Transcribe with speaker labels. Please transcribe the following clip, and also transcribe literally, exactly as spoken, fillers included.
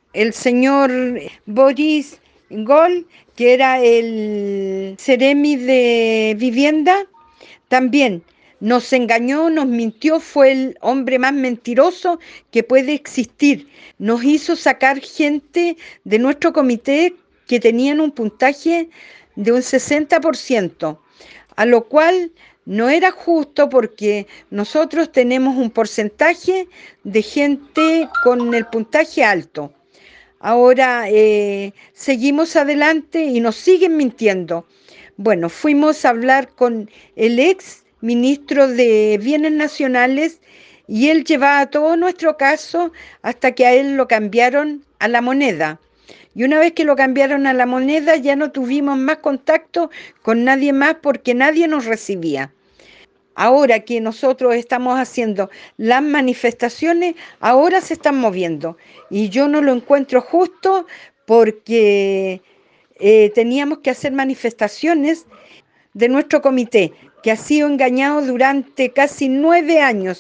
Speaker 1: el señor Boris Gol, que era el seremi de vivienda, también nos engañó, nos mintió, fue el hombre más mentiroso que puede existir. Nos hizo sacar gente de nuestro comité que tenían un puntaje de un sesenta por ciento, a lo cual no era justo porque nosotros tenemos un porcentaje de gente con el puntaje alto. Ahora eh, seguimos adelante y nos siguen mintiendo. Bueno, fuimos a hablar con el ex ministro de Bienes Nacionales y él llevaba todo nuestro caso hasta que a él lo cambiaron a la moneda. Y una vez que lo cambiaron a la moneda ya no tuvimos más contacto con nadie más porque nadie nos recibía. Ahora que nosotros estamos haciendo las manifestaciones, ahora se están moviendo. Y yo no lo encuentro justo porque eh, teníamos que hacer manifestaciones de nuestro comité, que ha sido engañado durante casi nueve años.